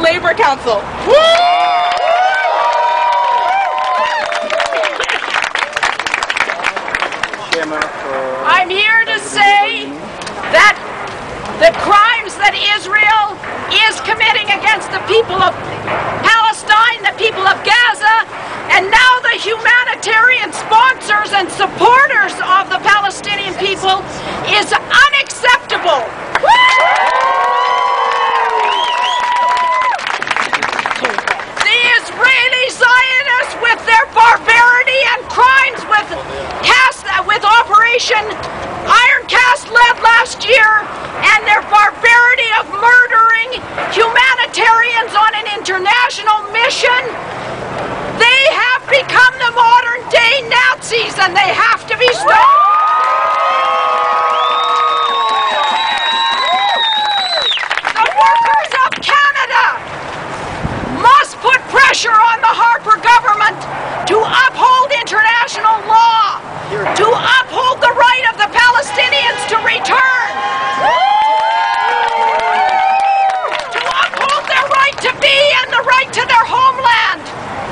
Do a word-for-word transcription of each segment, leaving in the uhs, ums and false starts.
Labor Council. I'm here to say that the crimes that Israel is committing against the people of Palestine, the people of Gaza, and now the humanitarian sponsors and supporters of the Palestinian people is unacceptable. The Israeli Zionists, with their barbarity and crimes with cast with Operation Iron Cast led last year, and their barbarity of murdering humanitarians on an international mission, they have become the modern day Nazis, and they have to be stopped. The workers of Canada must put pressure on the Harper government to uphold international law, to uphold the right of the Palestinians to return, to uphold their right to be and the right to their homeland.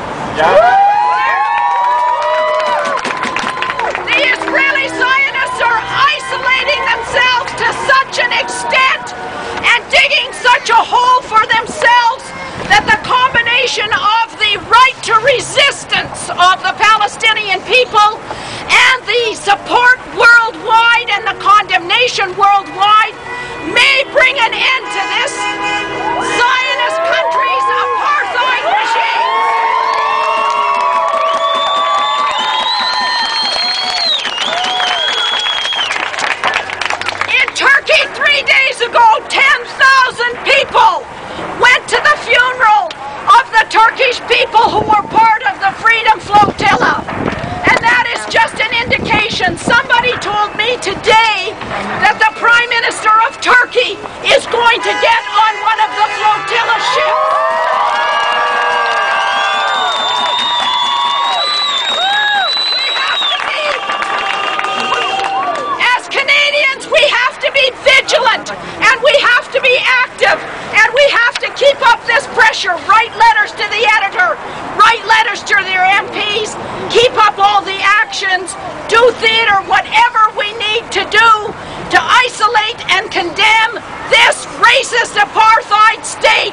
The Israeli Zionists are isolating themselves to such an extent and digging such a hole for themselves that the combination of the right to resistance of the Palestinian people and the support worldwide and the condemnation worldwide may bring an end to this Zionist country's apartheid regime. In Turkey three days ago, ten thousand people went to the funeral of the Turkish people who were part of the Freedom Flotilla. And that is just an indication. Somebody told me today that the Prime Minister of Turkey is going to get on one of the flotilla ships. We have to be, as Canadians, we have to be vigilant, and we have to be active, and we have to keep up this pressure. Write letters to the editor, write letters to their M Ps, keep up all the actions, do theater, whatever we need to do to isolate and condemn this racist apartheid state.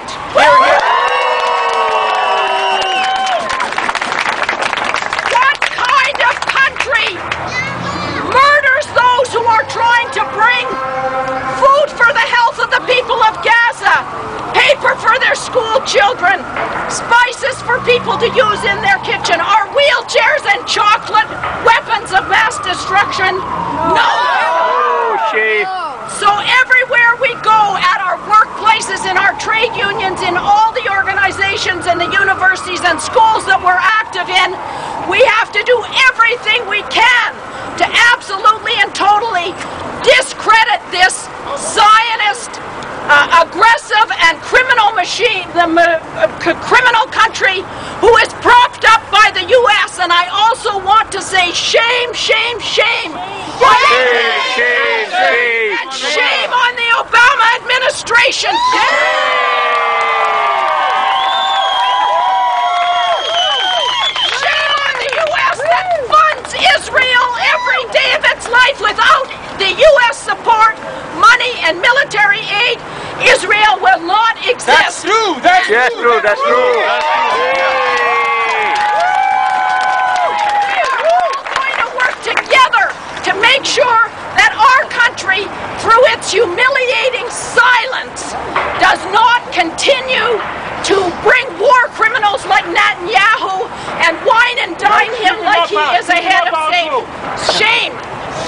What kind of country murders those who are trying to bring food for the health of the people of Gaza, paper for their school children, spices for people to use in their kitchen? Are wheelchairs and chocolate weapons of mass destruction? No! Oh, shame. So everywhere we go, at our workplaces, in our trade unions, in all the organizations and the universities and schools that we're active in, we have to do everything we can to absolutely and totally discredit this Zionist, uh, aggressive and criminal machine, the uh, criminal country who is propped up by the U S And I also want to say shame, shame, shame. Shame, shame, shame. And shame on the Obama administration. Shame on the U S that funds Israel every day of its life. Without the U S support, money, and military aid, Israel will not exist. That's true. That's Yes, true. That's true. To make sure that our country, through its humiliating silence, does not continue to bring war criminals like Netanyahu and wine and dine him like he is a head of state. Shame.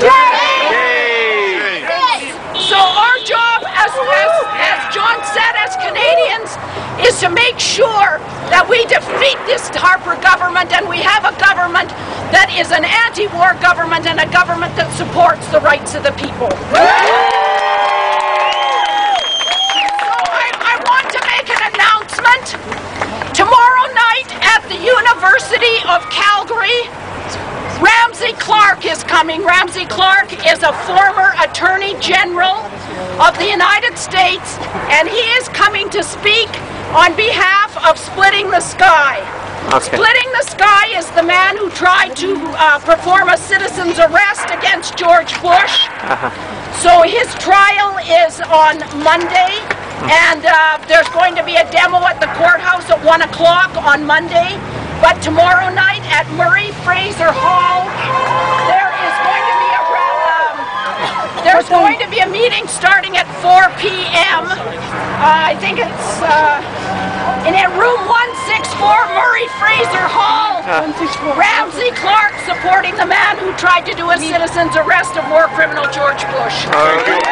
Shame. So our job, as, as, as John said, as Canadians, is to make sure that we defeat this Harper government, and we have a government that is an anti-war government and a government that supports the rights of the people. So I, I want to make an announcement. Tomorrow night at the University of Calgary, Ramsey Clark is coming. Ramsey Clark is a former Attorney General of the United States, and he is coming to speak on behalf of Splitting the Sky. Okay. Splitting the Sky is the man who tried to uh, perform a citizen's arrest against George Bush. Uh-huh. So his trial is on Monday, and uh, there's going to be a demo at the courthouse at one o'clock on Monday. But tomorrow night at Murray Fraser Hall, there is going to be a um, there's going to be a meeting starting at four p m Uh, I think it's uh, in room one sixty-four, Murray Fraser Hall. Ramsey Clark supporting the man who tried to do a citizen's arrest of war criminal George Bush. Thank you.